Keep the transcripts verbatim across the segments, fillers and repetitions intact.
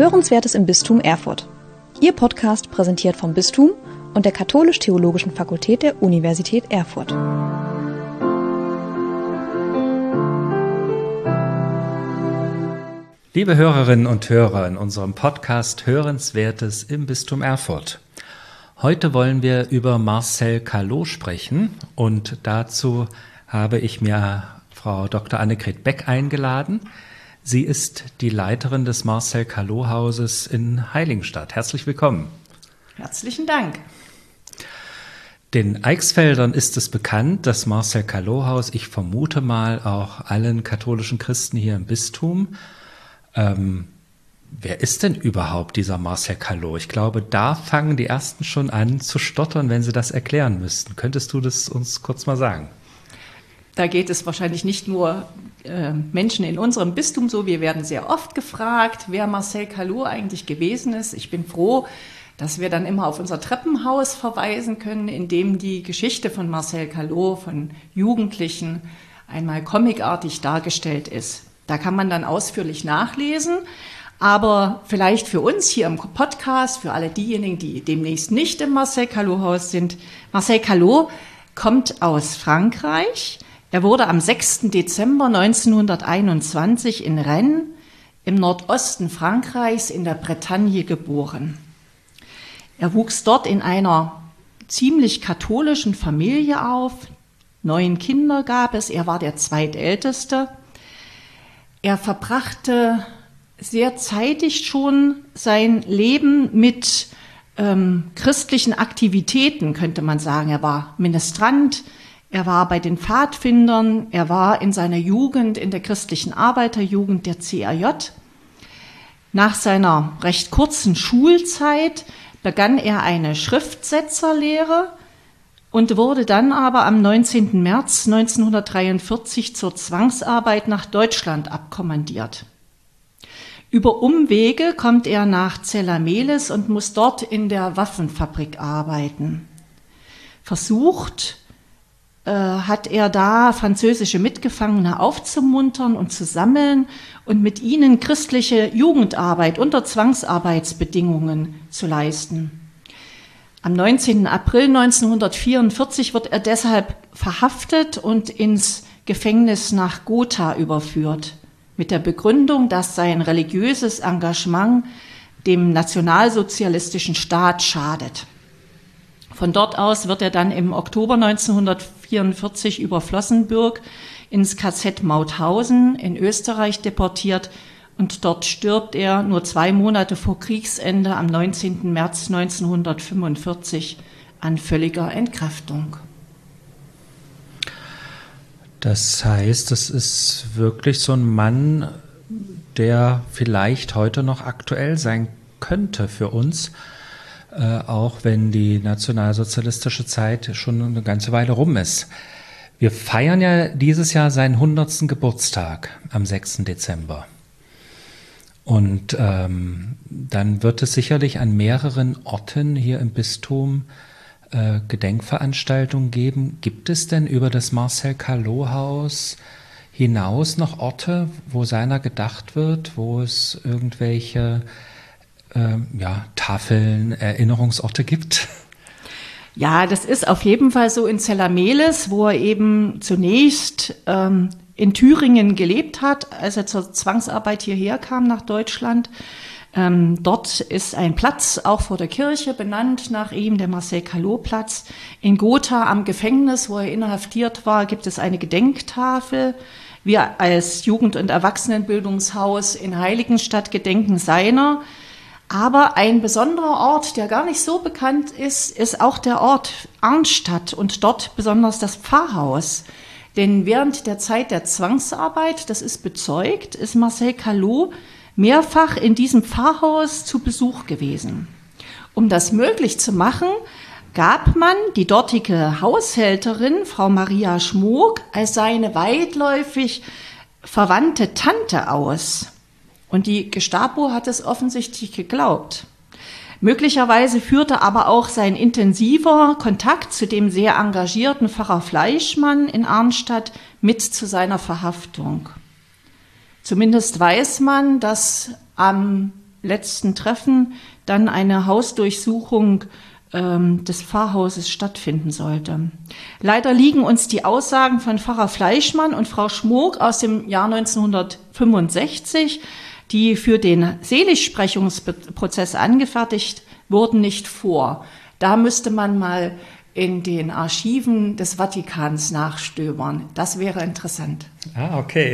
Hörenswertes im Bistum Erfurt. Ihr Podcast präsentiert vom Bistum und der Katholisch-Theologischen Fakultät der Universität Erfurt. Liebe Hörerinnen und Hörer in unserem Podcast Hörenswertes im Bistum Erfurt. Heute wollen wir über Marcel Callot sprechen und dazu habe ich mir Frau Doktor Annegret Beck eingeladen. Sie ist die Leiterin des Marcel Callot Hauses in Heiligenstadt. Herzlich willkommen. Herzlichen Dank. Den Eichsfeldern ist es bekannt, das Marcel Callot Haus, ich vermute mal auch allen katholischen Christen hier im Bistum. Ähm, wer ist denn überhaupt dieser Marcel Callot? Ich glaube, da fangen die Ersten schon an zu stottern, wenn sie das erklären müssten. Könntest du das uns kurz mal sagen? Da geht es wahrscheinlich nicht nur äh, Menschen in unserem Bistum so. Wir werden sehr oft gefragt, wer Marcel Callot eigentlich gewesen ist. Ich bin froh, dass wir dann immer auf unser Treppenhaus verweisen können, in dem die Geschichte von Marcel Callot, von Jugendlichen, einmal comicartig dargestellt ist. Da kann man dann ausführlich nachlesen. Aber vielleicht für uns hier im Podcast, für alle diejenigen, die demnächst nicht im Marcel Callot Haus sind. Marcel Callot kommt aus Frankreich. Er wurde am sechsten Dezember neunzehnhunderteinundzwanzig in Rennes im Nordosten Frankreichs in der Bretagne geboren. Er wuchs dort in einer ziemlich katholischen Familie auf. Neun Kinder gab es, er war der zweitälteste. Er verbrachte sehr zeitig schon sein Leben mit ähm, christlichen Aktivitäten, könnte man sagen. Er war Ministrant, er war bei den Pfadfindern, er war in seiner Jugend in der christlichen Arbeiterjugend der C A J. Nach seiner recht kurzen Schulzeit begann er eine Schriftsetzerlehre und wurde dann aber am neunzehnten März neunzehnhundertdreiundvierzig zur Zwangsarbeit nach Deutschland abkommandiert. Über Umwege kommt er nach Zella-Mehlis und muss dort in der Waffenfabrik arbeiten. Versucht äh, hat er da französische Mitgefangene aufzumuntern und zu sammeln und mit ihnen christliche Jugendarbeit unter Zwangsarbeitsbedingungen zu leisten. Am neunzehnten April neunzehnhundertvierundvierzig wird er deshalb verhaftet und ins Gefängnis nach Gotha überführt, mit der Begründung, dass sein religiöses Engagement dem nationalsozialistischen Staat schadet. Von dort aus wird er dann im Oktober neunzehnhundertvierundvierzig über Flossenbürg ins K Z Mauthausen in Österreich deportiert und dort stirbt er nur zwei Monate vor Kriegsende am neunzehnten März neunzehnhundertfünfundvierzig an völliger Entkräftung. Das heißt, das ist wirklich so ein Mann, der vielleicht heute noch aktuell sein könnte für uns, äh, auch wenn die nationalsozialistische Zeit schon eine ganze Weile rum ist. Wir feiern ja dieses Jahr seinen hundertsten Geburtstag am sechsten Dezember. Und ähm, dann wird es sicherlich an mehreren Orten hier im Bistum äh, Gedenkveranstaltungen geben. Gibt es denn über das Marcel Callot Haus hinaus noch Orte, wo seiner gedacht wird, wo es irgendwelche äh, ja, Tafeln, Erinnerungsorte gibt? Ja, das ist auf jeden Fall so in Zella-Mehlis, wo er eben zunächst ähm, in Thüringen gelebt hat, als er zur Zwangsarbeit hierher kam nach Deutschland. Ähm, dort ist ein Platz auch vor der Kirche benannt nach ihm, der Marcel Callot Platz. In Gotha am Gefängnis, wo er inhaftiert war, gibt es eine Gedenktafel. Wir als Jugend- und Erwachsenenbildungshaus in Heiligenstadt gedenken seiner. Aber ein besonderer Ort, der gar nicht so bekannt ist, ist auch der Ort Arnstadt und dort besonders das Pfarrhaus. Denn während der Zeit der Zwangsarbeit, das ist bezeugt, ist Marcel Callot mehrfach in diesem Pfarrhaus zu Besuch gewesen. Um das möglich zu machen, gab man die dortige Haushälterin, Frau Maria Schmook, als seine weitläufig verwandte Tante aus. Und die Gestapo hat es offensichtlich geglaubt. Möglicherweise führte aber auch sein intensiver Kontakt zu dem sehr engagierten Pfarrer Fleischmann in Arnstadt mit zu seiner Verhaftung. Zumindest weiß man, dass am letzten Treffen dann eine Hausdurchsuchung ähm, des Pfarrhauses stattfinden sollte. Leider liegen uns die Aussagen von Pfarrer Fleischmann und Frau Schmook aus dem Jahr neunzehnhundertfünfundsechzig, die für den Seligsprechungsprozess angefertigt wurden, nicht vor. Da müsste man mal in den Archiven des Vatikans nachstöbern. Das wäre interessant. Ah, okay.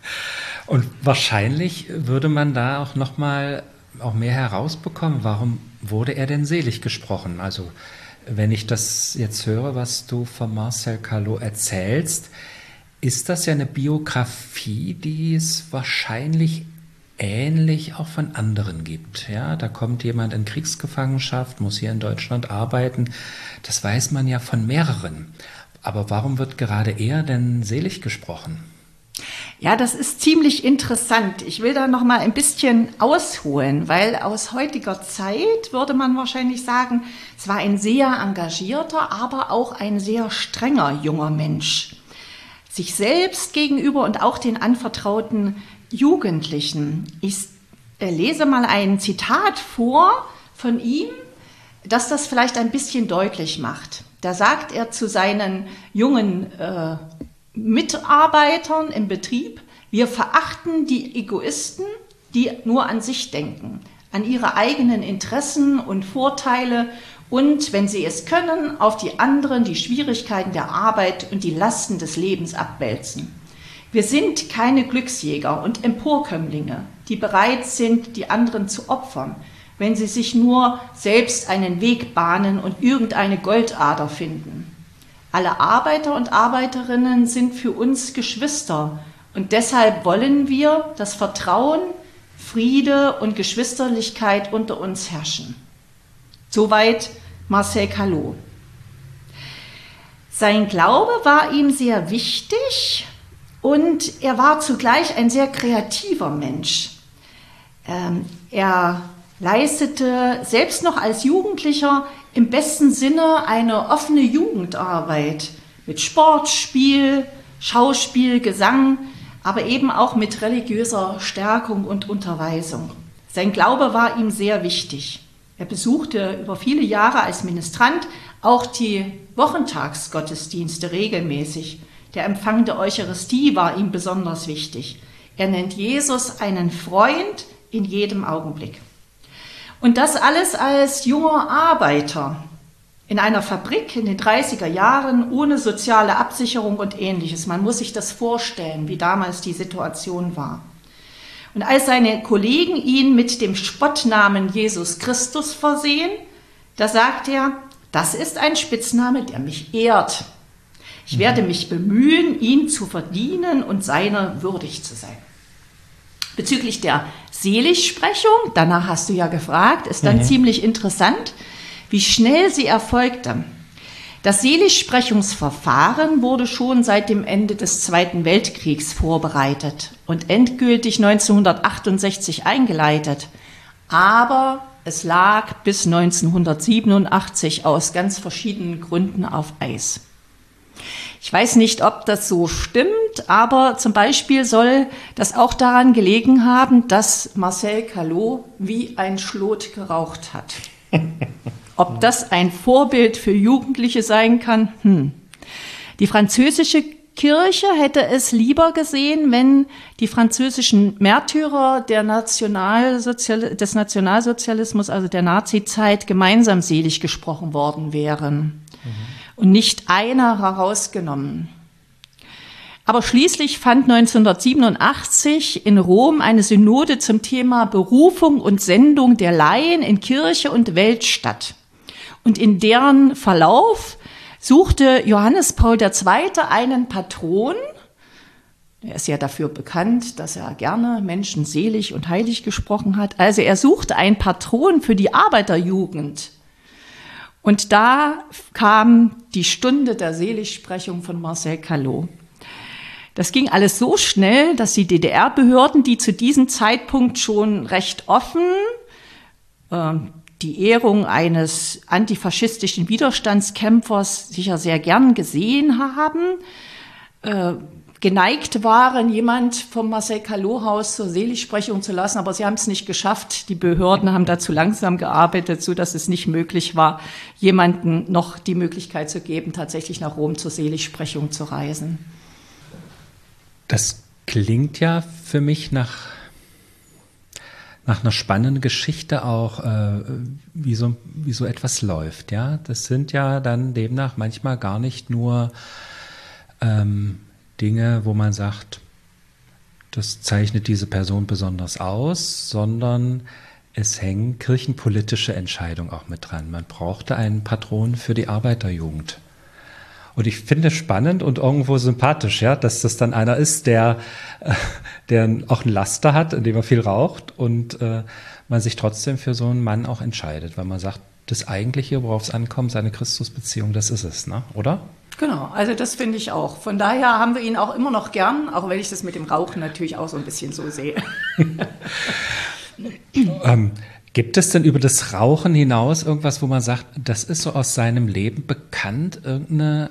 Und wahrscheinlich würde man da auch noch mal auch mehr herausbekommen, warum wurde er denn selig gesprochen? Also wenn ich das jetzt höre, was du von Marcel Callot erzählst, ist das ja eine Biografie, die es wahrscheinlich ähnlich auch von anderen gibt. Ja, da kommt jemand in Kriegsgefangenschaft, muss hier in Deutschland arbeiten. Das weiß man ja von mehreren. Aber warum wird gerade er denn selig gesprochen? Ja, das ist ziemlich interessant. Ich will da noch mal ein bisschen ausholen, weil aus heutiger Zeit würde man wahrscheinlich sagen, es war ein sehr engagierter, aber auch ein sehr strenger junger Mensch. Sich selbst gegenüber und auch den anvertrauten Jugendlichen. Ich lese mal ein Zitat vor von ihm, das das vielleicht ein bisschen deutlich macht. Da sagt er zu seinen jungen äh, Mitarbeitern im Betrieb: Wir verachten die Egoisten, die nur an sich denken, an ihre eigenen Interessen und Vorteile und, wenn sie es können, auf die anderen die Schwierigkeiten der Arbeit und die Lasten des Lebens abwälzen. Wir sind keine Glücksjäger und Emporkömmlinge, die bereit sind, die anderen zu opfern, wenn sie sich nur selbst einen Weg bahnen und irgendeine Goldader finden. Alle Arbeiter und Arbeiterinnen sind für uns Geschwister und deshalb wollen wir, dass Vertrauen, Friede und Geschwisterlichkeit unter uns herrschen. Soweit Marcel Callot. Sein Glaube war ihm sehr wichtig und er war zugleich ein sehr kreativer Mensch. Ähm, er leistete selbst noch als Jugendlicher im besten Sinne eine offene Jugendarbeit mit Sport, Spiel, Schauspiel, Gesang, aber eben auch mit religiöser Stärkung und Unterweisung. Sein Glaube war ihm sehr wichtig. Er besuchte über viele Jahre als Ministrant auch die Wochentagsgottesdienste regelmäßig. Der Empfang der Eucharistie war ihm besonders wichtig. Er nennt Jesus einen Freund in jedem Augenblick. Und das alles als junger Arbeiter in einer Fabrik in den dreißiger Jahren ohne soziale Absicherung und Ähnliches. Man muss sich das vorstellen, wie damals die Situation war. Und als seine Kollegen ihn mit dem Spottnamen Jesus Christus versehen, da sagt er: Das ist ein Spitzname, der mich ehrt. Ich werde mich bemühen, ihn zu verdienen und seiner würdig zu sein. Bezüglich der Seligsprechung, danach hast du ja gefragt, ist dann mhm. ziemlich interessant, wie schnell sie erfolgte. Das Seligsprechungsverfahren wurde schon seit dem Ende des Zweiten Weltkriegs vorbereitet und endgültig neunzehnhundertachtundsechzig eingeleitet. Aber es lag bis neunzehnhundertsiebenundachtzig aus ganz verschiedenen Gründen auf Eis. Ich weiß nicht, ob das so stimmt, aber zum Beispiel soll das auch daran gelegen haben, dass Marcel Callot wie ein Schlot geraucht hat. Ob das ein Vorbild für Jugendliche sein kann? Hm. Die französische Kirche hätte es lieber gesehen, wenn die französischen Märtyrer der Nationalsozial- des Nationalsozialismus, also der Nazizeit, gemeinsam selig gesprochen worden wären. Mhm. Und nicht einer herausgenommen. Aber schließlich fand neunzehnhundertsiebenundachtzig in Rom eine Synode zum Thema Berufung und Sendung der Laien in Kirche und Welt statt. Und in deren Verlauf suchte Johannes Paul der Zweite einen Patron. Er ist ja dafür bekannt, dass er gerne Menschen selig und heilig gesprochen hat. Also er suchte einen Patron für die Arbeiterjugend. Und da kam die Stunde der Seligsprechung von Marcel Callot. Das ging alles so schnell, dass die D D R-Behörden, die zu diesem Zeitpunkt schon recht offen äh, die Ehrung eines antifaschistischen Widerstandskämpfers sicher sehr gern gesehen haben, äh, geneigt waren, jemand vom Marcel-Callot-Haus zur Seligsprechung zu lassen, aber sie haben es nicht geschafft. Die Behörden haben da zu langsam gearbeitet, so dass es nicht möglich war, jemanden noch die Möglichkeit zu geben, tatsächlich nach Rom zur Seligsprechung zu reisen. Das klingt ja für mich nach, nach einer spannenden Geschichte auch, äh, wie so, wie so etwas läuft. Ja, das sind ja dann demnach manchmal gar nicht nur ähm, Dinge, wo man sagt, das zeichnet diese Person besonders aus, sondern es hängen kirchenpolitische Entscheidungen auch mit dran. Man brauchte einen Patron für die Arbeiterjugend. Und ich finde es spannend und irgendwo sympathisch, ja, dass das dann einer ist, der, äh, der auch ein Laster hat, indem er viel raucht und äh, man sich trotzdem für so einen Mann auch entscheidet, weil man sagt, das Eigentliche, worauf es ankommt, seine Christusbeziehung, das ist es, ne? Oder? Genau, also das finde ich auch. Von daher haben wir ihn auch immer noch gern, auch wenn ich das mit dem Rauchen natürlich auch so ein bisschen so sehe. ähm, gibt es denn über das Rauchen hinaus irgendwas, wo man sagt, das ist so aus seinem Leben bekannt, irgendeine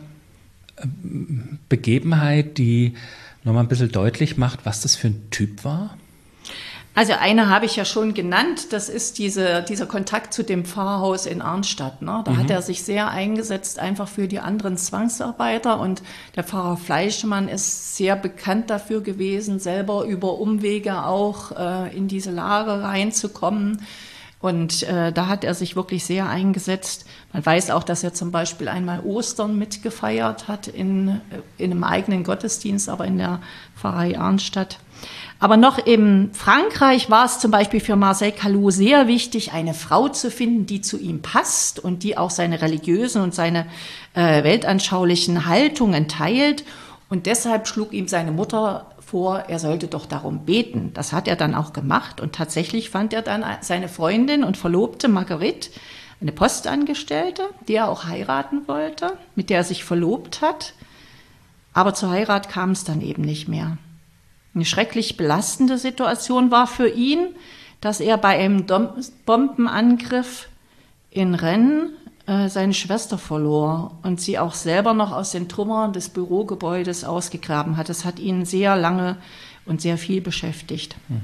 ähm, Begebenheit, die nochmal ein bisschen deutlich macht, was das für ein Typ war? Also eine habe ich ja schon genannt, das ist diese, dieser Kontakt zu dem Pfarrhaus in Arnstadt. Ne? Da mhm. hat er sich sehr eingesetzt, einfach für die anderen Zwangsarbeiter. Und der Pfarrer Fleischmann ist sehr bekannt dafür gewesen, selber über Umwege auch äh, in diese Lager reinzukommen. Und äh, da hat er sich wirklich sehr eingesetzt. Man weiß auch, dass er zum Beispiel einmal Ostern mitgefeiert hat in, in einem eigenen Gottesdienst, aber in der Pfarrei Arnstadt. Aber noch in Frankreich war es zum Beispiel für Marcel Callot sehr wichtig, eine Frau zu finden, die zu ihm passt und die auch seine religiösen und seine äh, weltanschaulichen Haltungen teilt. Und deshalb schlug ihm seine Mutter vor, er sollte doch darum beten. Das hat er dann auch gemacht und tatsächlich fand er dann seine Freundin und Verlobte Marguerite, eine Postangestellte, die er auch heiraten wollte, mit der er sich verlobt hat. Aber zur Heirat kam es dann eben nicht mehr. Eine schrecklich belastende Situation war für ihn, dass er bei einem Bombenangriff in Rennes äh, seine Schwester verlor und sie auch selber noch aus den Trümmern des Bürogebäudes ausgegraben hat. Das hat ihn sehr lange und sehr viel beschäftigt. Mhm.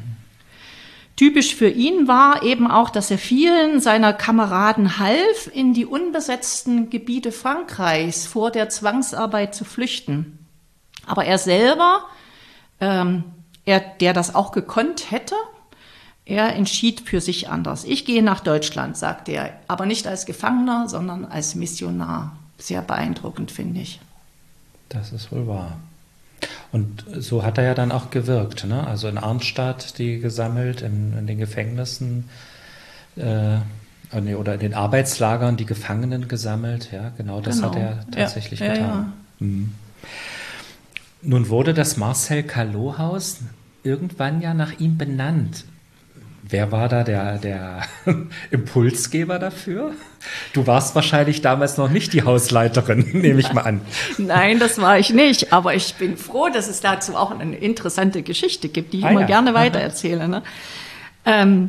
Typisch für ihn war eben auch, dass er vielen seiner Kameraden half, in die unbesetzten Gebiete Frankreichs vor der Zwangsarbeit zu flüchten. Aber er selber, ähm, er, der das auch gekonnt hätte, er entschied für sich anders. Ich gehe nach Deutschland, sagte er, aber nicht als Gefangener, sondern als Missionar. Sehr beeindruckend, finde ich. Das ist wohl wahr. Und so hat er ja dann auch gewirkt, ne? Also in Arnstadt die gesammelt, in, in den Gefängnissen äh, oder in den Arbeitslagern die Gefangenen gesammelt. Ja, genau das genau. hat er tatsächlich ja, getan. Ja, ja. Mhm. Nun wurde das Marcel-Callot-Haus irgendwann ja nach ihm benannt. Wer war da der, der Impulsgeber dafür? Du warst wahrscheinlich damals noch nicht die Hausleiterin, nehme ich mal an. Nein, das war ich nicht. Aber ich bin froh, dass es dazu auch eine interessante Geschichte gibt, die ich ah, immer ja. gerne weitererzähle. Ne? Ähm,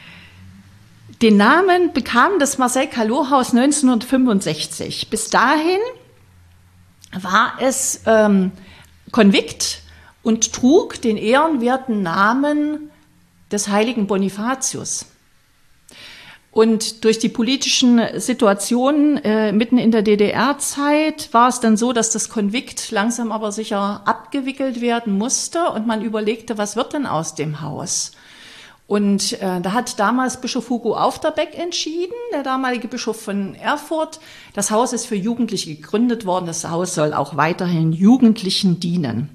den Namen bekam das Marcel-Callot-Haus neunzehnhundertfünfundsechzig. Bis dahin war es ähm, konvikt und trug den ehrenwerten Namen des heiligen Bonifatius. Und durch die politischen Situationen äh, mitten in der D D R-Zeit war es dann so, dass das Konvikt langsam aber sicher abgewickelt werden musste und man überlegte, was wird denn aus dem Haus? Und äh, da hat damals Bischof Hugo Aufderbeck entschieden, der damalige Bischof von Erfurt, das Haus ist für Jugendliche gegründet worden, das Haus soll auch weiterhin Jugendlichen dienen.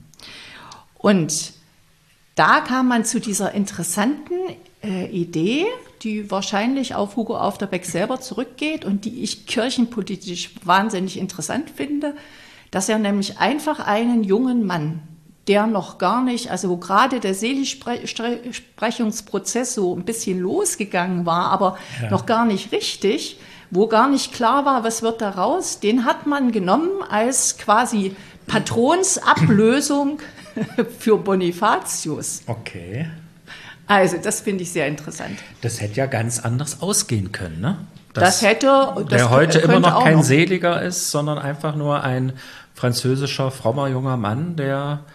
Und da kam man zu dieser interessanten äh, Idee, die wahrscheinlich auf Hugo Aufderbeck selber zurückgeht und die ich kirchenpolitisch wahnsinnig interessant finde, dass er nämlich einfach einen jungen Mann, der noch gar nicht, also wo gerade der Seligsprechungsprozess so ein bisschen losgegangen war, aber ja. noch gar nicht richtig, wo gar nicht klar war, was wird daraus, den hat man genommen als quasi Patronsablösung für Bonifatius. Okay. Also das finde ich sehr interessant. Das hätte ja ganz anders ausgehen können, ne? Dass, das hätte... Das der heute immer noch kein noch. Seliger ist, sondern einfach nur ein französischer, frommer junger Mann, der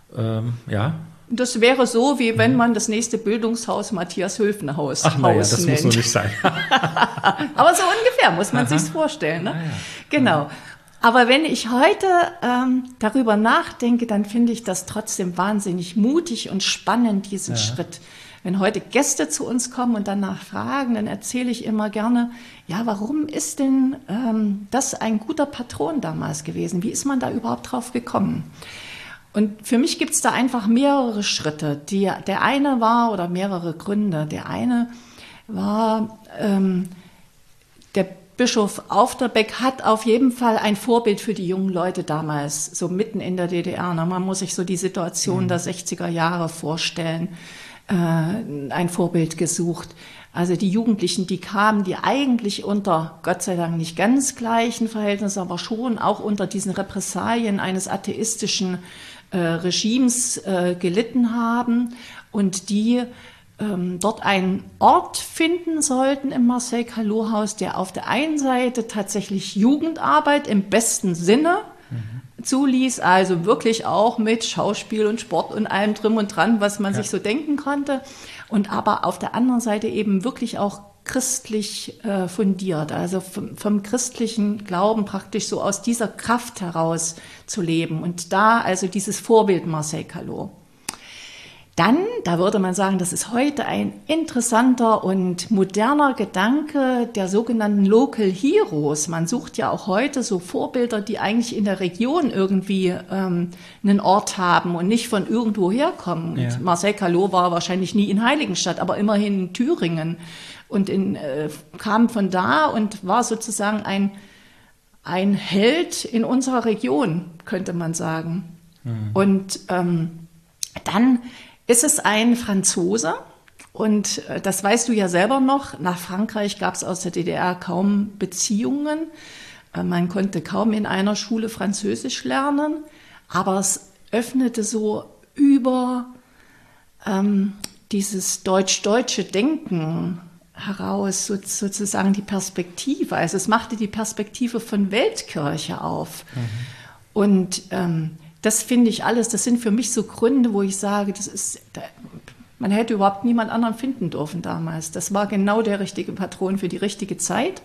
Ähm, ja. Das wäre so, wie wenn man das nächste Bildungshaus Matthias-Hülfner-Haus Ach naja, das nennt. muss so nicht sein. Aber so ungefähr muss man sich's vorstellen. Ne? Ah, ja. Genau. Aber wenn ich heute ähm, darüber nachdenke, dann finde ich das trotzdem wahnsinnig mutig und spannend, diesen Ja. Schritt. Wenn heute Gäste zu uns kommen und danach fragen, dann erzähle ich immer gerne, ja, warum ist denn ähm, das ein guter Patron damals gewesen? Wie ist man da überhaupt drauf gekommen? Und für mich gibt es da einfach mehrere Schritte. Die, der eine war, oder mehrere Gründe. Der eine war, ähm, der Bischof Aufderbeck hat auf jeden Fall ein Vorbild für die jungen Leute damals, so mitten in der D D R. Man muss sich so die Situation mhm. der sechziger Jahre vorstellen, äh, ein Vorbild gesucht. Also die Jugendlichen, die kamen, die eigentlich unter, Gott sei Dank nicht ganz gleichen Verhältnissen, aber schon auch unter diesen Repressalien eines atheistischen äh, Regimes äh, gelitten haben und die ähm, dort einen Ort finden sollten im Marcel-Callot-Haus, der auf der einen Seite tatsächlich Jugendarbeit im besten Sinne mhm. zuließ, also wirklich auch mit Schauspiel und Sport und allem drum und dran, was man ja. sich so denken konnte, und aber auf der anderen Seite eben wirklich auch christlich äh, fundiert, also vom, vom christlichen Glauben praktisch so aus dieser Kraft heraus zu leben. Und da also dieses Vorbild Marcel-Callot. Dann, da würde man sagen, das ist heute ein interessanter und moderner Gedanke der sogenannten Local Heroes. Man sucht ja auch heute so Vorbilder, die eigentlich in der Region irgendwie ähm, einen Ort haben und nicht von irgendwo herkommen. Ja. Marcel-Callot war wahrscheinlich nie in Heiligenstadt, aber immerhin in Thüringen und in, äh, kam von da und war sozusagen ein, ein Held in unserer Region, könnte man sagen. Mhm. Und ähm, dann ist es ein Franzose, und das weißt du ja selber noch, nach Frankreich gab es aus der D D R kaum Beziehungen. Man konnte kaum in einer Schule Französisch lernen, aber es öffnete so über ähm, dieses deutsch-deutsche Denken heraus so, sozusagen die Perspektive. Also es machte die Perspektive von Weltkirche auf. Mhm. Und ähm, das finde ich alles, das sind für mich so Gründe, wo ich sage, das ist, man hätte überhaupt niemand anderen finden dürfen damals. Das war genau der richtige Patron für die richtige Zeit.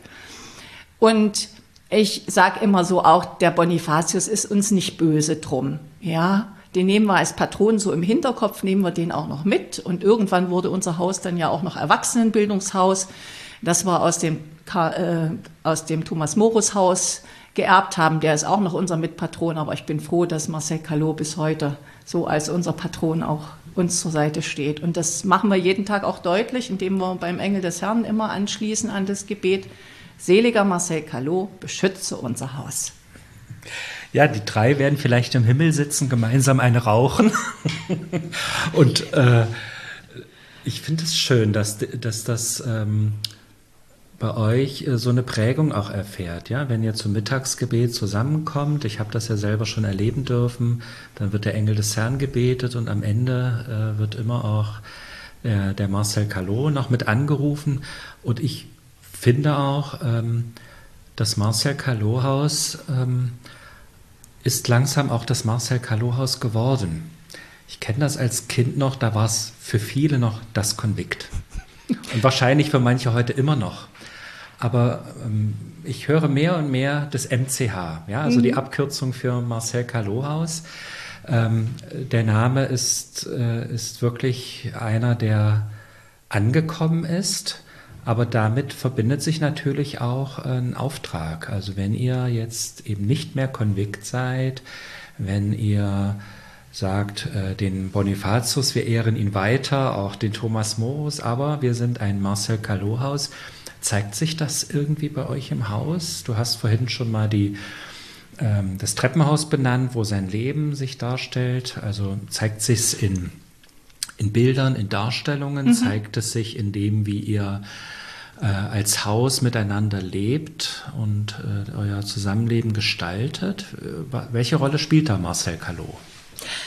Und ich sage immer so auch, der Bonifatius ist uns nicht böse drum. Ja, den nehmen wir als Patron so im Hinterkopf, nehmen wir den auch noch mit. Und irgendwann wurde unser Haus dann ja auch noch Erwachsenenbildungshaus. Das war aus dem, äh, aus dem Thomas-Morus-Haus geerbt haben, der ist auch noch unser Mitpatron, aber ich bin froh, dass Marcel-Callot bis heute so als unser Patron auch uns zur Seite steht. Und das machen wir jeden Tag auch deutlich, indem wir beim Engel des Herrn immer anschließen an das Gebet: Seliger Marcel-Callot, beschütze unser Haus. Ja, die drei werden vielleicht im Himmel sitzen, gemeinsam eine rauchen. Und äh, ich finde es schön, dass, dass das ähm, bei euch so eine Prägung auch erfährt, ja, wenn ihr zum Mittagsgebet zusammenkommt. Ich habe das ja selber schon erleben dürfen. Dann wird der Engel des Herrn gebetet und am Ende äh, wird immer auch der, der Marcel-Callot noch mit angerufen. Und ich finde auch, ähm, das Marcel-Callot-Haus ähm, ist langsam auch das Marcel-Callot-Haus geworden. Ich kenne das als Kind noch, da war es für viele noch das Konvikt. Und wahrscheinlich für manche heute immer noch. Aber ähm, ich höre mehr und mehr das M C H, ja, also mhm. die Abkürzung für Marcel-Callot-Haus. Ähm, der Name ist, äh, ist wirklich einer, der angekommen ist, aber damit verbindet sich natürlich auch ein Auftrag. Also wenn ihr jetzt eben nicht mehr Konvikt seid, wenn ihr sagt, äh, den Bonifatius, wir ehren ihn weiter, auch den Thomas Morus, aber wir sind ein Marcel-Callot-Haus. Zeigt sich das irgendwie bei euch im Haus? Du hast vorhin schon mal die, ähm, das Treppenhaus benannt, wo sein Leben sich darstellt. Also zeigt sich es in, in Bildern, in Darstellungen? Mhm. Zeigt es sich in dem, wie ihr äh, als Haus miteinander lebt und äh, euer Zusammenleben gestaltet? Welche Rolle spielt da Marcel-Callot?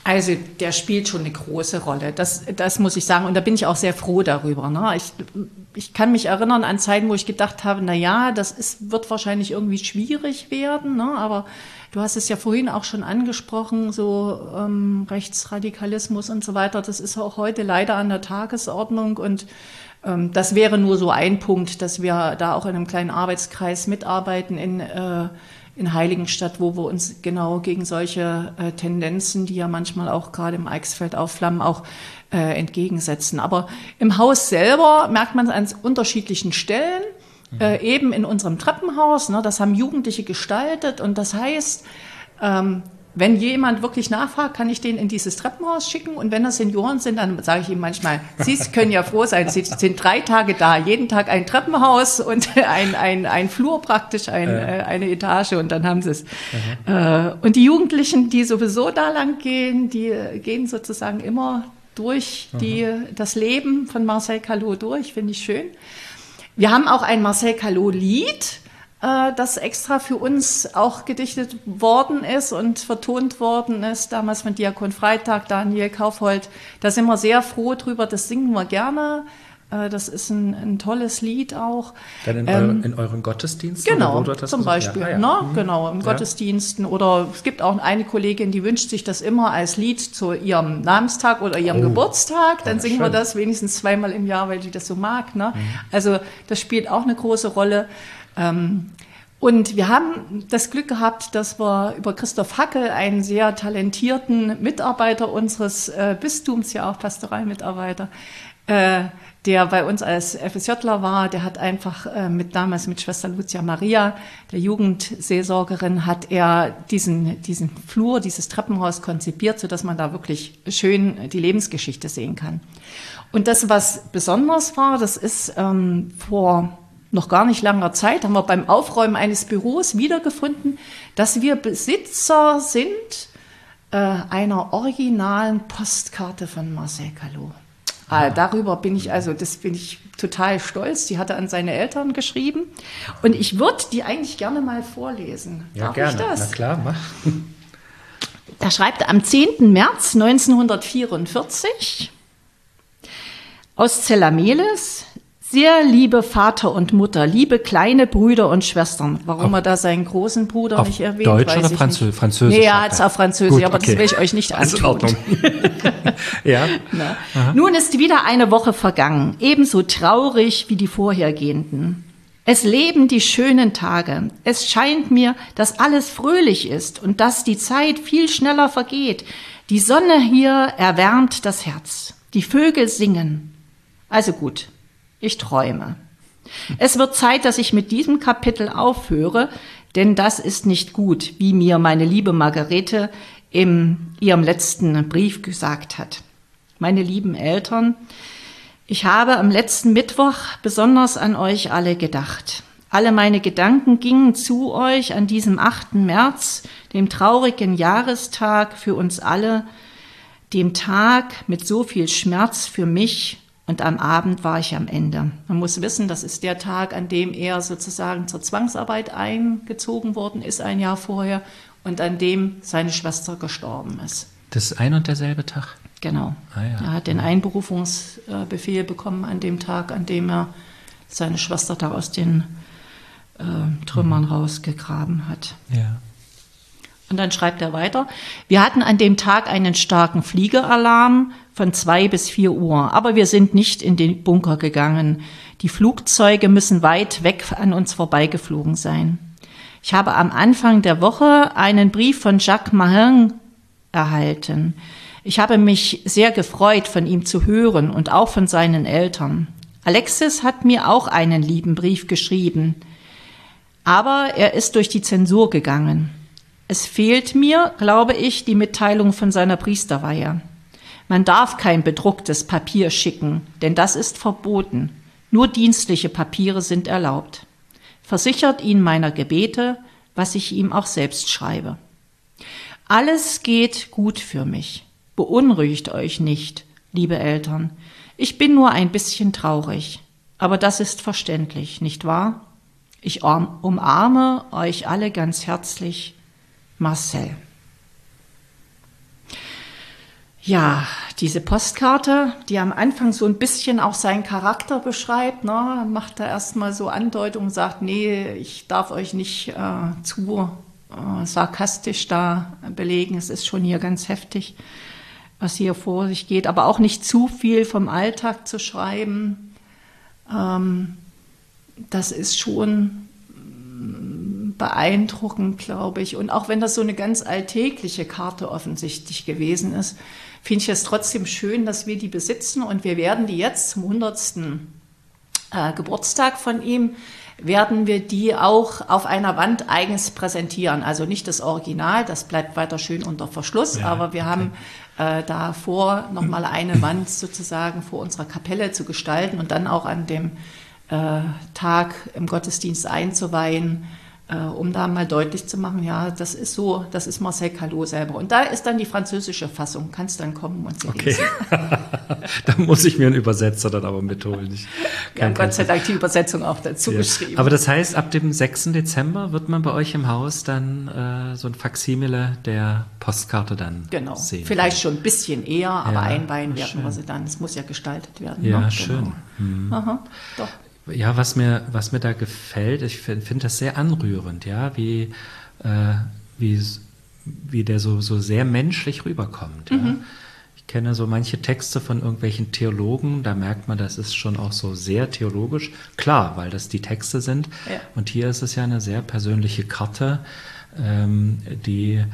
Also der spielt schon eine große Rolle, das, das muss ich sagen. Und da bin ich auch sehr froh darüber. Ne? Ich, ich kann mich erinnern an Zeiten, wo ich gedacht habe, na ja, das ist, wird wahrscheinlich irgendwie schwierig werden. Ne? Aber du hast es ja vorhin auch schon angesprochen, so ähm, Rechtsradikalismus und so weiter. Das ist auch heute leider an der Tagesordnung. Und ähm, das wäre nur so ein Punkt, dass wir da auch in einem kleinen Arbeitskreis mitarbeiten in äh, in Heiligenstadt, wo wir uns genau gegen solche äh, Tendenzen, die ja manchmal auch gerade im Eichsfeld aufflammen, auch äh, entgegensetzen. Aber im Haus selber merkt man es an unterschiedlichen Stellen, äh, eben in unserem Treppenhaus, ne, das haben Jugendliche gestaltet und das heißt, ähm, wenn jemand wirklich nachfragt, kann ich den in dieses Treppenhaus schicken. Und wenn das Senioren sind, dann sage ich ihm manchmal, Sie können ja froh sein, Sie sind drei Tage da, jeden Tag ein Treppenhaus und ein, ein, ein Flur praktisch, ein, äh. eine Etage und dann haben Sie es. Mhm. Und die Jugendlichen, die sowieso da lang gehen, die gehen sozusagen immer durch die, mhm. das Leben von Marcel Callot durch, finde ich schön. Wir haben auch ein Marcel Callot-Lied, das extra für uns auch gedichtet worden ist und vertont worden ist, damals von Diakon Freitag, Daniel Kaufhold. Da sind wir sehr froh drüber, das singen wir gerne. Das ist ein, ein tolles Lied auch. Dann in, ähm, eure, in euren Gottesdiensten? Genau, oder wo das zum Beispiel. Ja, ah, ja. Ne? Mhm. Genau, in ja. Gottesdiensten. Oder es gibt auch eine Kollegin, die wünscht sich das immer als Lied zu ihrem Namenstag oder ihrem oh. Geburtstag. Dann ja, singen schön. wir das wenigstens zweimal im Jahr, weil sie das so mag. Ne? Mhm. Also das spielt auch eine große Rolle. Und wir haben das Glück gehabt, dass wir über Christoph Hackel, einen sehr talentierten Mitarbeiter unseres äh, Bistums, ja auch Pastoralmitarbeiter, äh, der bei uns als FSJler war, der hat einfach äh, mit damals mit Schwester Lucia Maria, der Jugendseelsorgerin, hat er diesen, diesen Flur, dieses Treppenhaus konzipiert, sodass man da wirklich schön die Lebensgeschichte sehen kann. Und das, was besonders war, das ist ähm, vor noch gar nicht langer Zeit, haben wir beim Aufräumen eines Büros wiedergefunden, dass wir Besitzer sind äh, einer originalen Postkarte von Marcel Callot. Ah, darüber bin ich, also das bin ich total stolz. Die hat er an seine Eltern geschrieben. Und ich würde die eigentlich gerne mal vorlesen. Ja, Darf gerne. Ich das? Na klar, mach. Da schreibt er am zehnten März neunzehnhundertvierundvierzig aus Zellameles: Sehr liebe Vater und Mutter, liebe kleine Brüder und Schwestern. Warum auf, er da seinen großen Bruder auf nicht erwähnt, Deutsch weiß oder ich Franzö nicht. Französisch? Nee, er hat es auf Französisch, Gut, aber okay. das will ich euch nicht antun. In Ordnung. Ja. Nun ist wieder eine Woche vergangen, ebenso traurig wie die vorhergehenden. Es leben die schönen Tage. Es scheint mir, dass alles fröhlich ist und dass die Zeit viel schneller vergeht. Die Sonne hier erwärmt das Herz. Die Vögel singen. Also gut. Ich träume. Es wird Zeit, dass ich mit diesem Kapitel aufhöre, denn das ist nicht gut, wie mir meine liebe Margarete in ihrem letzten Brief gesagt hat. Meine lieben Eltern, ich habe am letzten Mittwoch besonders an euch alle gedacht. Alle meine Gedanken gingen zu euch an diesem achten März, dem traurigen Jahrestag für uns alle, dem Tag mit so viel Schmerz für mich. Und am Abend war ich am Ende. Man muss wissen, das ist der Tag, an dem er sozusagen zur Zwangsarbeit eingezogen worden ist, ein Jahr vorher, und an dem seine Schwester gestorben ist. Das ist ein und derselbe Tag? Genau. Ah, ja. Er hat den Einberufungsbefehl bekommen an dem Tag, an dem er seine Schwester da aus den äh, Trümmern mhm. rausgegraben hat. Ja. Und dann schreibt er weiter: Wir hatten an dem Tag einen starken Fliegeralarm von zwei bis vier Uhr, aber wir sind nicht in den Bunker gegangen. Die Flugzeuge müssen weit weg an uns vorbeigeflogen sein. Ich habe am Anfang der Woche einen Brief von Jacques Mahin erhalten. Ich habe mich sehr gefreut, von ihm zu hören und auch von seinen Eltern. Alexis hat mir auch einen lieben Brief geschrieben, aber er ist durch die Zensur gegangen. Es fehlt mir, glaube ich, die Mitteilung von seiner Priesterweihe. Man darf kein bedrucktes Papier schicken, denn das ist verboten. Nur dienstliche Papiere sind erlaubt. Versichert ihn meiner Gebete, was ich ihm auch selbst schreibe. Alles geht gut für mich. Beunruhigt euch nicht, liebe Eltern. Ich bin nur ein bisschen traurig, aber das ist verständlich, nicht wahr? Ich umarme euch alle ganz herzlich. Marcel. Ja, diese Postkarte, die am Anfang so ein bisschen auch seinen Charakter beschreibt, ne, macht er erstmal so Andeutungen, sagt, nee, ich darf euch nicht äh, zu äh, sarkastisch da belegen, es ist schon hier ganz heftig, was hier vor sich geht, aber auch nicht zu viel vom Alltag zu schreiben. Ähm, das ist schon beeindruckend, glaube ich. Und auch wenn das so eine ganz alltägliche Karte offensichtlich gewesen ist, finde ich es trotzdem schön, dass wir die besitzen. Und wir werden die jetzt zum hundertsten Äh, Geburtstag von ihm, werden wir die auch auf einer Wand eigens präsentieren. Also nicht das Original, das bleibt weiter schön unter Verschluss, ja, aber wir okay. haben äh, da vor, nochmal eine Wand sozusagen vor unserer Kapelle zu gestalten und dann auch an dem äh, Tag im Gottesdienst einzuweihen, äh, um da mal deutlich zu machen, ja, das ist so, das ist Marcel Callot selber. Und da ist dann die französische Fassung, kannst dann kommen und sie okay. lesen. Da muss ich mir einen Übersetzer dann aber mitholen. Ich Wir haben Gott sei Dank die Übersetzung auch dazu ja. geschrieben. Aber das heißt, ab dem sechsten Dezember wird man bei euch im Haus dann äh, so ein Faksimile der Postkarte dann genau. sehen. Vielleicht schon ein bisschen eher, aber ja, einweihen werden schön. wir sie dann. Es muss ja gestaltet werden. Ja, ne? schön. Genau. Hm. Aha, doch. Ja, was mir, was mir da gefällt, ich finde find das sehr anrührend, ja, wie, äh, wie, wie der so, so sehr menschlich rüberkommt. Ja. Mhm. Ich kenne so manche Texte von irgendwelchen Theologen, da merkt man, das ist schon auch so sehr theologisch. Klar, weil das die Texte sind. Ja. Und hier ist es ja eine sehr persönliche Karte, ähm, die äh,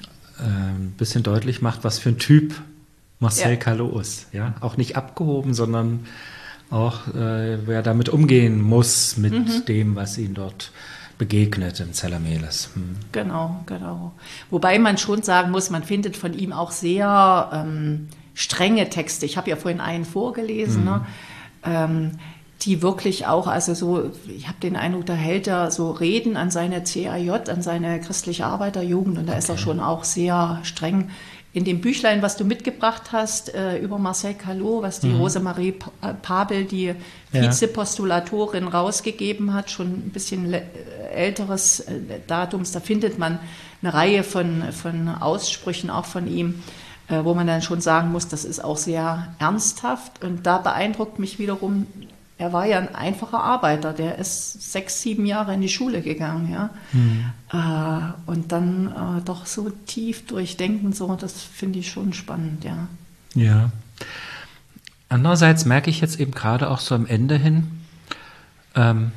ein bisschen deutlich macht, was für ein Typ Marcel ja. Callot ist. Ja? Auch nicht abgehoben, sondern auch, äh, wer damit umgehen muss mit mhm. dem, was ihn dort begegnet im Zellermeles. Hm. Genau, genau. Wobei man schon sagen muss, man findet von ihm auch sehr ähm, strenge Texte. Ich habe ja vorhin einen vorgelesen, mhm. ne? ähm, die wirklich auch, also so, ich habe den Eindruck, da hält er so Reden an seine C A J, an seine christliche Arbeiterjugend und da okay. ist er schon auch sehr streng. In dem Büchlein, was du mitgebracht hast, äh, über Marcel Callot, was die mhm. Rosemarie Pabel, die Vizepostulatorin, rausgegeben hat, schon ein bisschen älteres äh, Datums, da findet man eine Reihe von, von Aussprüchen auch von ihm, äh, wo man dann schon sagen muss, das ist auch sehr ernsthaft. Und da beeindruckt mich wiederum, er war ja ein einfacher Arbeiter, der ist sechs, sieben Jahre in die Schule gegangen, ja. Mhm. Äh, und dann äh, doch so tief durchdenken, so, das finde ich schon spannend, ja. Ja. Andererseits merke ich jetzt eben gerade auch so am Ende hin, ähm,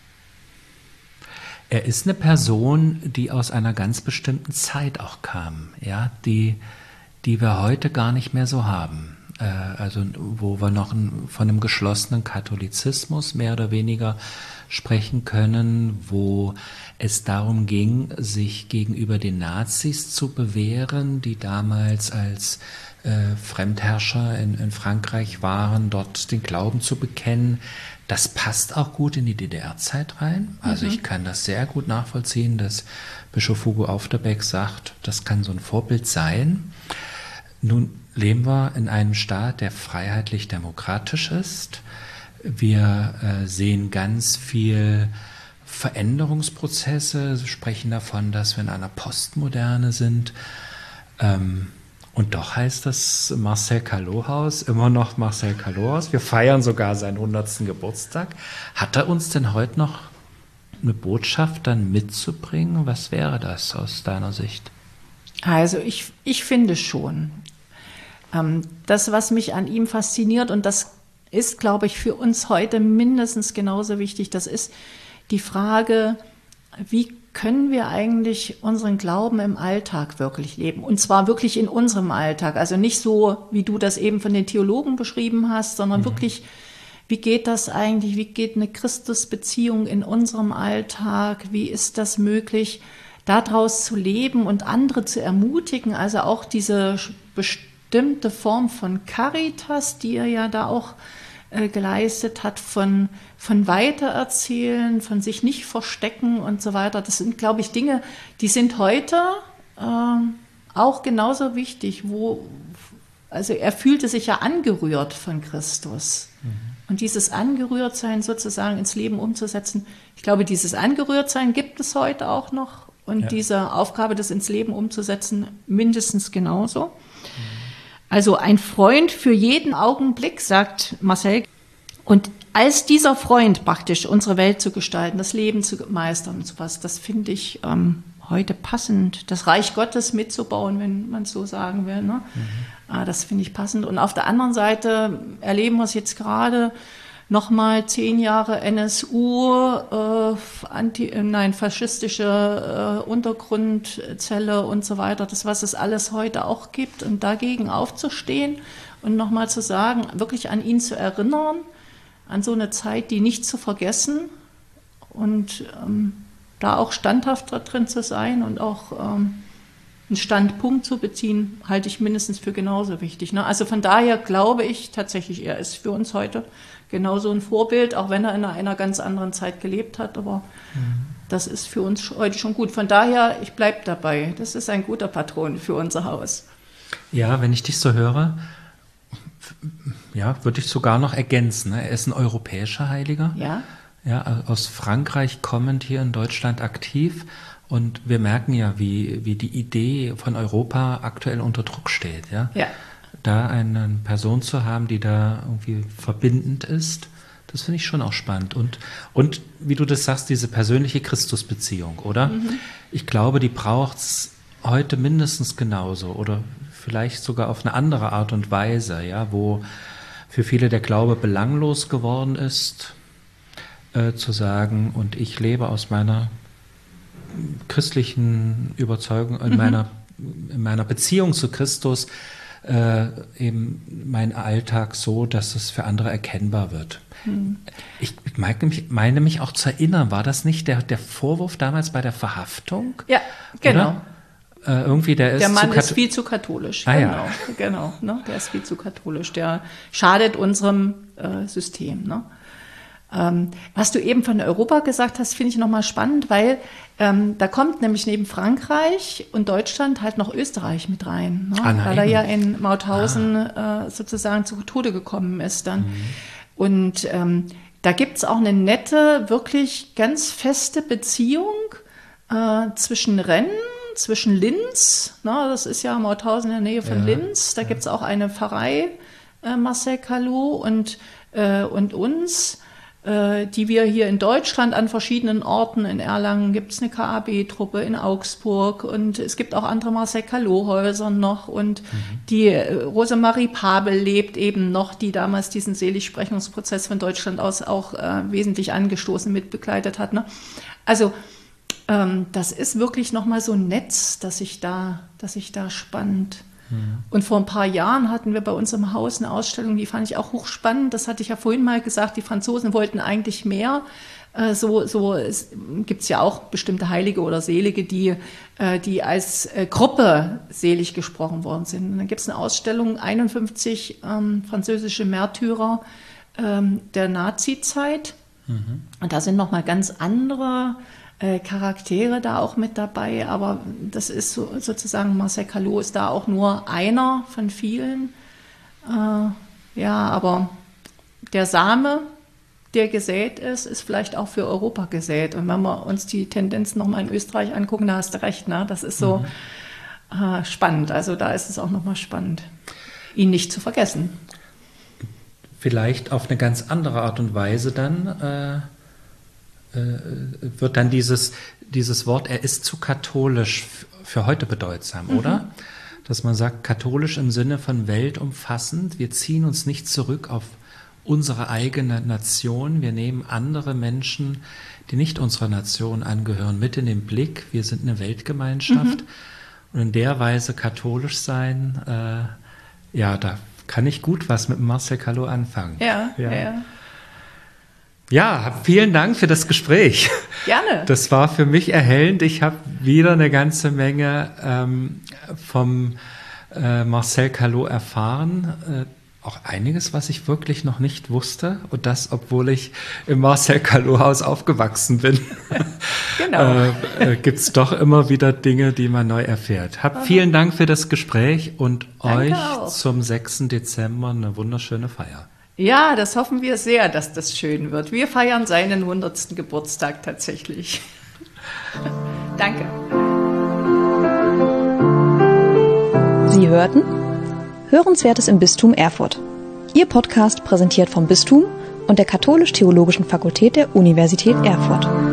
er ist eine Person, die aus einer ganz bestimmten Zeit auch kam, ja, die, die wir heute gar nicht mehr so haben. Also wo wir noch von einem geschlossenen Katholizismus mehr oder weniger sprechen können, wo es darum ging, sich gegenüber den Nazis zu bewähren, die damals als äh, Fremdherrscher in, in Frankreich waren, dort den Glauben zu bekennen. Das passt auch gut in die D D R-Zeit rein. Also mhm. ich kann das sehr gut nachvollziehen, dass Bischof Hugo Aufderbeck sagt, das kann so ein Vorbild sein. Nun leben wir in einem Staat, der freiheitlich-demokratisch ist. Wir äh, sehen ganz viel Veränderungsprozesse, sprechen davon, dass wir in einer Postmoderne sind. Ähm, und doch heißt das Marcel Callot-Haus immer noch Marcel Callot-Haus. Wir feiern sogar seinen hundertsten Geburtstag. Hat er uns denn heute noch eine Botschaft dann mitzubringen? Was wäre das aus deiner Sicht? Also ich, ich finde schon. Das, was mich an ihm fasziniert, und das ist, glaube ich, für uns heute mindestens genauso wichtig, das ist die Frage, wie können wir eigentlich unseren Glauben im Alltag wirklich leben? Und zwar wirklich in unserem Alltag. Also nicht so, wie du das eben von den Theologen beschrieben hast, sondern mhm. wirklich, wie geht das eigentlich? Wie geht eine Christusbeziehung in unserem Alltag? Wie ist das möglich, daraus zu leben und andere zu ermutigen? Also auch diese bestimmte bestimmte Form von Caritas, die er ja da auch äh, geleistet hat, von, von Weitererzählen, von sich nicht verstecken und so weiter. Das sind, glaube ich, Dinge, die sind heute äh, auch genauso wichtig, wo, also er fühlte sich ja angerührt von Christus. Mhm. Und dieses Angerührtsein sozusagen ins Leben umzusetzen, ich glaube, dieses Angerührtsein gibt es heute auch noch und ja. diese Aufgabe, das ins Leben umzusetzen, mindestens genauso. Mhm. Also ein Freund für jeden Augenblick, sagt Marcel. Und als dieser Freund praktisch unsere Welt zu gestalten, das Leben zu meistern und sowas, das finde ich ähm, heute passend. Das Reich Gottes mitzubauen, wenn man es so sagen will. Ne? Mhm. Ah, das finde ich passend. Und auf der anderen Seite erleben wir es jetzt gerade nochmal zehn Jahre N S U, äh, anti, äh, nein, faschistische äh, Untergrundzelle und so weiter. Das, was es alles heute auch gibt. Und dagegen aufzustehen und nochmal zu sagen, wirklich an ihn zu erinnern, an so eine Zeit, die nicht zu vergessen und ähm, da auch standhaft drin zu sein und auch ähm, einen Standpunkt zu beziehen, halte ich mindestens für genauso wichtig. Ne? Also von daher glaube ich tatsächlich, er ist für uns heute genauso ein Vorbild, auch wenn er in einer ganz anderen Zeit gelebt hat, aber mhm. das ist für uns heute schon gut. Von daher, ich bleibe dabei, das ist ein guter Patron für unser Haus. Ja, wenn ich dich so höre, ja, würde ich sogar noch ergänzen. Ne? Er ist ein europäischer Heiliger. Ja. Ja, aus Frankreich kommend hier in Deutschland aktiv. Und wir merken ja, wie, wie die Idee von Europa aktuell unter Druck steht. Ja? Ja. Da eine Person zu haben, die da irgendwie verbindend ist, das finde ich schon auch spannend. Und, und wie du das sagst, diese persönliche Christusbeziehung, oder? Mhm. Ich glaube, die braucht es heute mindestens genauso oder vielleicht sogar auf eine andere Art und Weise, ja, wo für viele der Glaube belanglos geworden ist, äh, zu sagen, und ich lebe aus meiner christlichen Überzeugung, in, mhm. meiner, in meiner Beziehung zu Christus, äh, eben mein Alltag so, dass es für andere erkennbar wird. Mhm. Ich meine mich, meine mich auch zu erinnern, war das nicht der, der Vorwurf damals bei der Verhaftung? Ja, genau. Oder? Äh, irgendwie der ist der Mann zu ist viel zu katholisch. Ah, genau, ja. genau. Ne? Der ist viel zu katholisch. Der schadet unserem äh, System. Ne? Ähm, was du eben von Europa gesagt hast, finde ich nochmal spannend, weil ähm, da kommt nämlich neben Frankreich und Deutschland halt noch Österreich mit rein. Ne? Ah, weil er ja in Mauthausen ah. äh, sozusagen zu Tode gekommen ist dann. Mhm. Und ähm, da gibt es auch eine nette, wirklich ganz feste Beziehung äh, zwischen Rennes, zwischen Linz, na, das ist ja Mauthausen in der Nähe von ja, Linz, da ja. gibt es auch eine Pfarrei, äh, Marcel Callot, und, äh, und uns, äh, die wir hier in Deutschland an verschiedenen Orten, in Erlangen gibt es eine K A B-Truppe, in Augsburg, und es gibt auch andere Marcel Callot-Häuser noch, und mhm. die äh, Rosemarie Pabel lebt eben noch, die damals diesen Seligsprechungsprozess von Deutschland aus auch äh, wesentlich angestoßen mitbegleitet hat. Ne? Also das ist wirklich nochmal so ein Netz, das sich da, das sich da spannt. Ja. Und vor ein paar Jahren hatten wir bei uns im Haus eine Ausstellung, die fand ich auch hochspannend. Das hatte ich ja vorhin mal gesagt, die Franzosen wollten eigentlich mehr. So, so gibt es ja auch bestimmte Heilige oder Selige, die, die als Gruppe selig gesprochen worden sind. Und dann gibt es eine Ausstellung, einundfünfzig ähm, französische Märtyrer ähm, der Nazi-Zeit. Mhm. Und da sind nochmal ganz andere Charaktere da auch mit dabei, aber das ist so, sozusagen, Marcel Callot ist da auch nur einer von vielen. Äh, ja, aber der Same, der gesät ist, ist vielleicht auch für Europa gesät. Und wenn wir uns die Tendenzen nochmal in Österreich angucken, da hast du recht, ne? Das ist so mhm. äh, spannend. Also da ist es auch nochmal spannend, ihn nicht zu vergessen. Vielleicht auf eine ganz andere Art und Weise dann äh wird dann dieses, dieses Wort, er ist zu katholisch für heute bedeutsam, mhm. oder? Dass man sagt, katholisch im Sinne von weltumfassend, wir ziehen uns nicht zurück auf unsere eigene Nation, wir nehmen andere Menschen, die nicht unserer Nation angehören, mit in den Blick, wir sind eine Weltgemeinschaft mhm. und in der Weise katholisch sein, äh, ja, da kann ich gut was mit Marcel Callot anfangen. Ja, ja, ja. Ja, vielen Dank für das Gespräch. Gerne. Das war für mich erhellend. Ich habe wieder eine ganze Menge ähm, vom äh, Marcel Callot erfahren. Äh, auch einiges, was ich wirklich noch nicht wusste. Und das, obwohl ich im Marcel Callot-Haus aufgewachsen bin. Genau. äh, äh, gibt es doch immer wieder Dinge, die man neu erfährt. Hab vielen Dank für das Gespräch und Danke euch auch. Zum sechsten Dezember eine wunderschöne Feier. Ja, das hoffen wir sehr, dass das schön wird. Wir feiern seinen hundertsten Geburtstag tatsächlich. Danke. Sie hörten Hörenswertes im Bistum Erfurt. Ihr Podcast präsentiert vom Bistum und der Katholisch-Theologischen Fakultät der Universität Erfurt.